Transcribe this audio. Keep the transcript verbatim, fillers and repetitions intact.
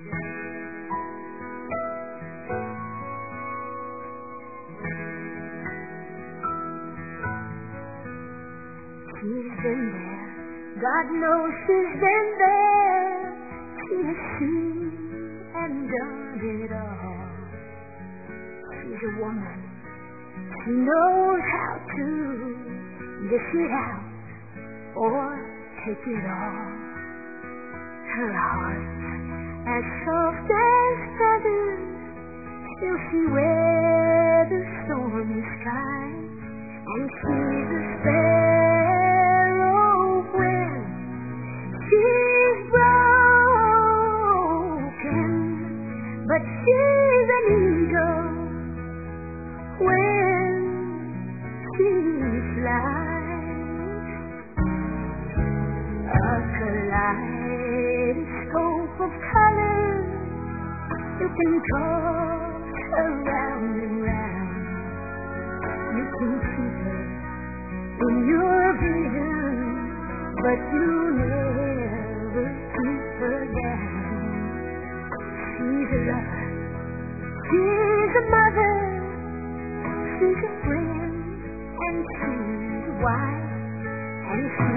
She's been there, God knows she's been there. She has seen and done it all. She's a woman, she knows how to dish it out or take it all. Her heart's as soft as feathers, still she weathers stormy skies, and she's a sparrow when she's broken, but she's an eagle when she flies. A kaleidoscope of colors, you can toss around and round. You can keep her in your vision, but you never keep her down. She's a lover, she's a mother, she's a friend, and she's a wife, and she